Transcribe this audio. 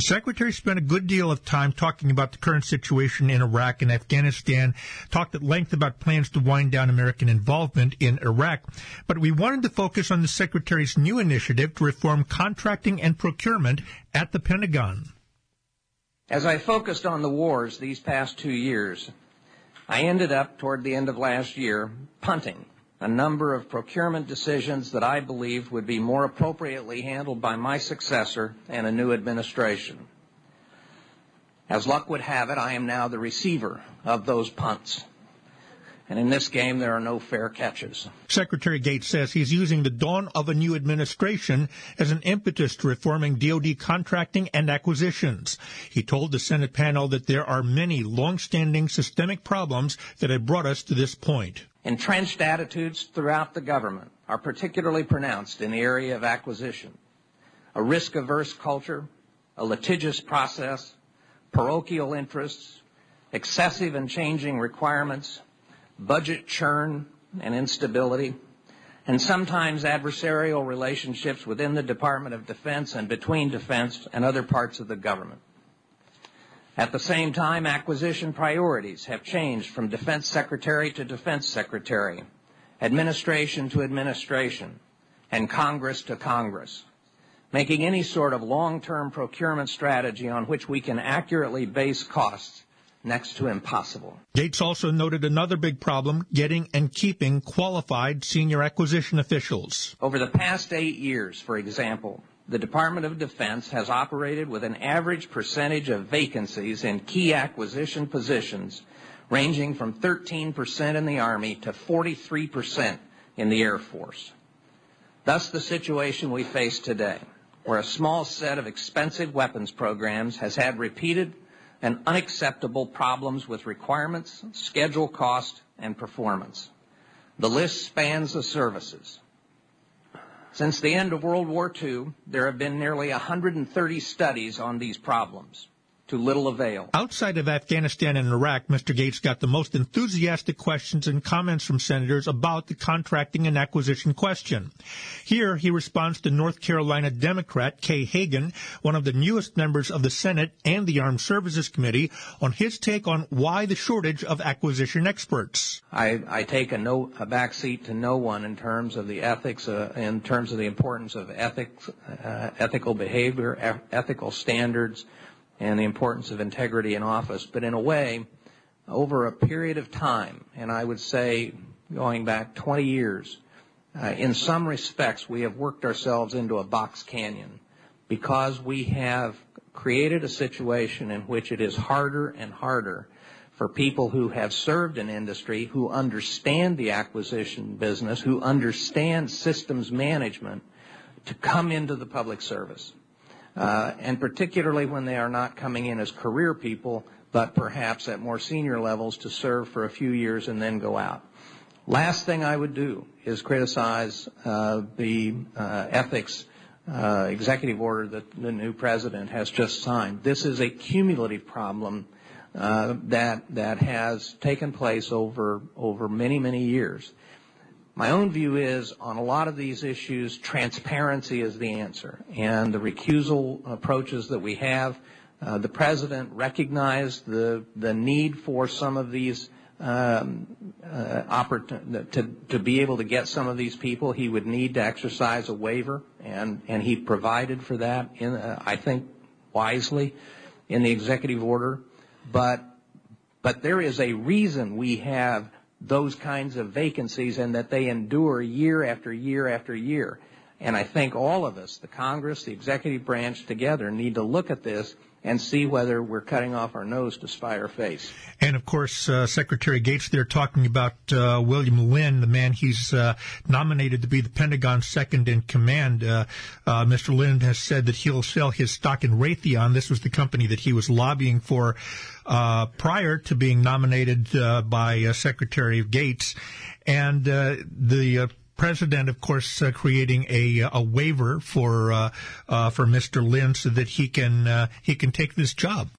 The Secretary spent a good deal of time talking about the current situation in Iraq and Afghanistan, talked at length about plans to wind down American involvement in Iraq, but we wanted to focus on the Secretary's new initiative to reform contracting and procurement at the Pentagon. As I focused on the wars these past 2 years, I ended up, toward the end of last year, punting a number of procurement decisions that I believed would be more appropriately handled by my successor and a new administration. As luck would have it, I am now the receiver of those punts. And in this game, there are no fair catches. Secretary Gates says he's using the dawn of a new administration as an impetus to reforming DoD contracting and acquisitions. He told the Senate panel that there are many long-standing systemic problems that have brought us to this point. Entrenched attitudes throughout the government are particularly pronounced in the area of acquisition. A risk-averse culture, a litigious process, parochial interests, excessive and changing requirements, budget churn and instability, and sometimes adversarial relationships within the Department of Defense and between defense and other parts of the government. At the same time, acquisition priorities have changed from Defense Secretary to Defense Secretary, administration to administration, and Congress to Congress, making any sort of long-term procurement strategy on which we can accurately base costs next to impossible. Gates also noted another big problem, getting and keeping qualified senior acquisition officials. Over the past 8 years, for example, the Department of Defense has operated with an average percentage of vacancies in key acquisition positions ranging from 13% in the Army to 43% in the Air Force. Thus, the situation we face today, where a small set of expensive weapons programs has had repeated and unacceptable problems with requirements, schedule cost, and performance. The list spans the services. Since the end of World War II, there have been nearly 130 studies on these problems, to little avail. Outside of Afghanistan and Iraq, Mr. Gates got the most enthusiastic questions and comments from senators about the contracting and acquisition question. Here, he responds to North Carolina Democrat Kay Hagan, one of the newest members of the Senate and the Armed Services Committee, on his take on why the shortage of acquisition experts. I take a back seat to no one in terms of the ethics, in terms of the importance of ethics, ethical behavior, ethical standards, and the importance of integrity in office. But in a way, over a period of time, and I would say going back 20 years, in some respects we have worked ourselves into a box canyon because we have created a situation in which it is harder and harder for people who have served in industry, who understand the acquisition business, who understand systems management, to come into the public service. And particularly when they are not coming in as career people, but perhaps at more senior levels to serve for a few years and then go out. Last thing I would do is criticize the ethics executive order that the new president has just signed. This is a cumulative problem that has taken place over many, many years. My own view is, on a lot of these issues, transparency is the answer. And the recusal approaches that we have, the president recognized the need for some of these to be able to get some of these people. He would need to exercise a waiver, and he provided for that, I think, wisely in the executive order. But there is a reason we have those kinds of vacancies and that they endure year after year after year. And I think all of us, the Congress, the executive branch together, need to look at this and see whether we're cutting off our nose to spite our face. And, of course, Secretary Gates there talking about William Lynn, the man he's nominated to be the Pentagon's second in command. Mr. Lynn has said that he'll sell his stock in Raytheon. This was the company that he was lobbying for prior to being nominated by Secretary Gates. And the president, of course, creating a waiver for Mr. Lynn so that he can take this job.